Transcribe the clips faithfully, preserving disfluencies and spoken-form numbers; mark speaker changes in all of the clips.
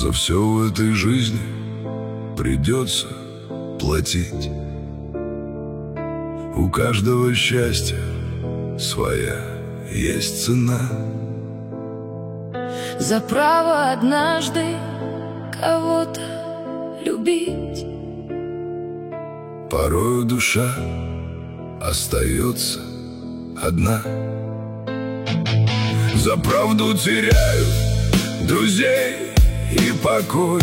Speaker 1: За все в этой жизни придется платить. У каждого счастья своя есть цена.
Speaker 2: За право однажды кого-то любить.
Speaker 1: Порою душа остается одна. За правду теряют друзей и покой.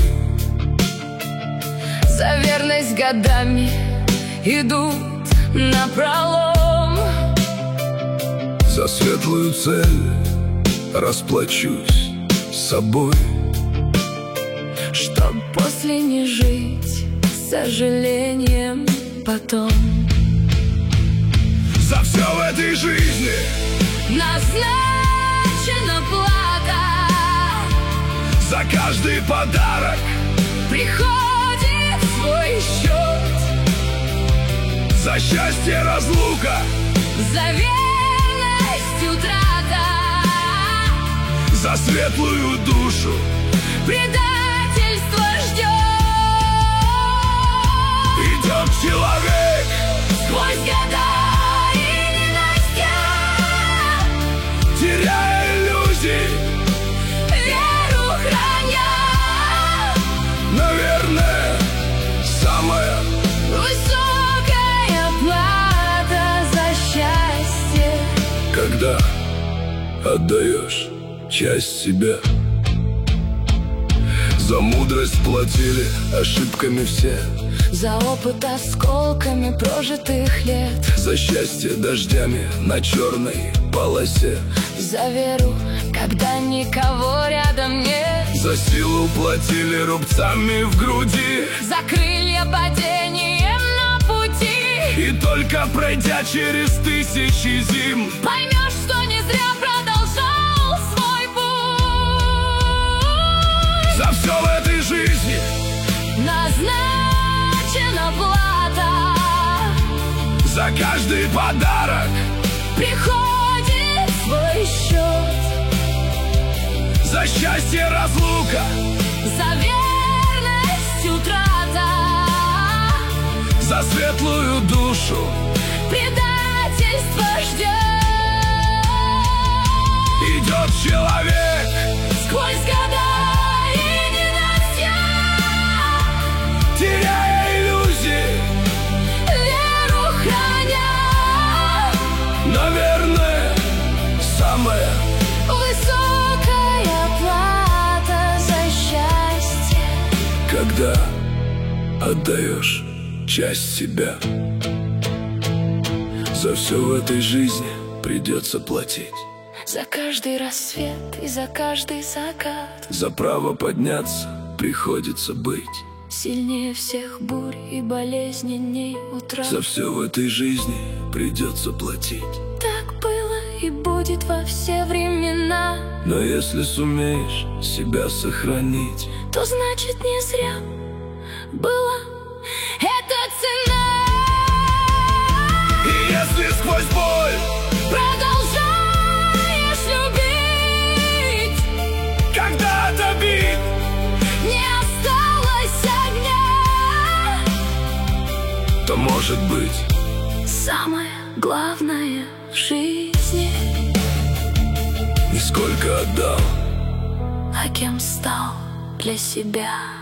Speaker 2: За верность годами идут напролом.
Speaker 1: За светлую цель расплачусь собой,
Speaker 2: чтоб после не жить с сожалением потом.
Speaker 1: За все в этой жизни
Speaker 2: назначена плата.
Speaker 1: За каждый подарок
Speaker 2: приходит свой счет.
Speaker 1: За счастье разлука,
Speaker 2: за верность утрата.
Speaker 1: За светлую душу
Speaker 2: предательство ждет.
Speaker 1: Идет человек
Speaker 2: сквозь года и ненастья,
Speaker 1: теряя иллюзии,
Speaker 2: веру храня.
Speaker 1: Наверное, самая
Speaker 2: высокая плата за счастье,
Speaker 1: когда отдаешь часть себя. За мудрость платили ошибками все,
Speaker 2: за опыт осколками прожитых лет,
Speaker 1: за счастье дождями на черной полосе,
Speaker 2: за веру, когда никого рядом нет,
Speaker 1: за силу платили рубцами в груди,
Speaker 2: за крылья падением на пути.
Speaker 1: И только пройдя через тысячи зим,
Speaker 2: поймешь, что не зря продолжал свой путь.
Speaker 1: За все в этой жизни
Speaker 2: назначена плата.
Speaker 1: За каждый подарок
Speaker 2: приходит свой счет.
Speaker 1: За счастье разлука,
Speaker 2: за верность утрата.
Speaker 1: за светлую душу
Speaker 2: предательство ждет.
Speaker 1: идет человек
Speaker 2: Сквозь года и ненастья,
Speaker 1: теряя иллюзии,
Speaker 2: веру храня.
Speaker 1: наверное, самая
Speaker 2: высокая плата за счастье,
Speaker 1: когда отдаешь часть себя. За все в этой жизни придется платить.
Speaker 2: за каждый рассвет и за каждый закат.
Speaker 1: За право подняться приходится быть.
Speaker 2: Сильнее всех бурь и болезненней утрат.
Speaker 1: За все в этой жизни придется платить.
Speaker 2: Так было и будет во все времена.
Speaker 1: Но если сумеешь себя сохранить,
Speaker 2: то значит не зря была эта цена.
Speaker 1: и если сквозь боль
Speaker 2: Продолжаешь любить,
Speaker 1: когда от обид
Speaker 2: не осталось огня,
Speaker 1: то, может быть,
Speaker 2: самое главное в жизни
Speaker 1: нисколько отдал,
Speaker 2: а кем стал для себя.